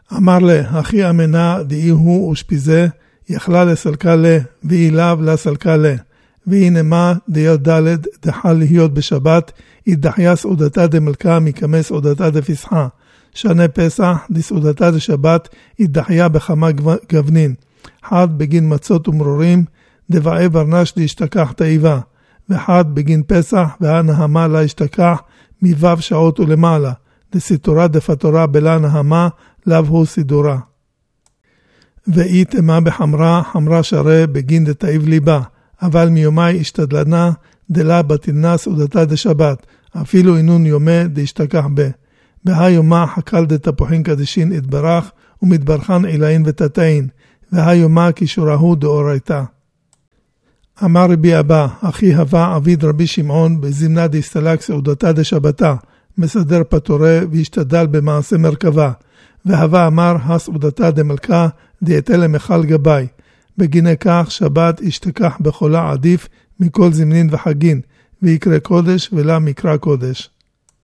אמר לה, אחי אמנה דאי הוא ושפיזה, יכלה לסלקה לה, ואי לאו לסלקה לה. והנה מה דיות ד' דחל להיות בשבת, ידחיה סעודתה דמלכה מקמא סעודתה דפסחה. שנה פסח דסעודתה דשבת, ידחיה בכמה גוונין. אחד בגין מצות ומרורים, דבעי ברנש להשתכח תאיבה. ואחד בגין פסח, והנהמה לה השתכח, מבב שעות ולמעלה. דסיתורה דפתורה בלה נהמה, לאו הוא סידורה. ואי תמה בחמרה, חמרה שרה בגין דתאיב ליבה. אבל מיומי השתדלנה, דלה בתלנה סעודתה דשבת, אפילו אינון יומי דשתכח בה. בהיומה חקל דתפוחין קדשין התברך, ומתברכן עילאין ותתאין, והיומה כשורהו דאורייתה. אמר רבי אבא, אחי הווה עביד רבי שמעון, בזמנה דסתלק סעודתה דשבתה, מסדר פתורה והשתדל במעשה מרכבה. והווה אמר, הסעודתה דמלכה, דייתה למחל גבי. בגיני כך שבת השתכח בחולה עדיף מכל זמנין וחגין, ויקרא קודש ולה מקרא קודש.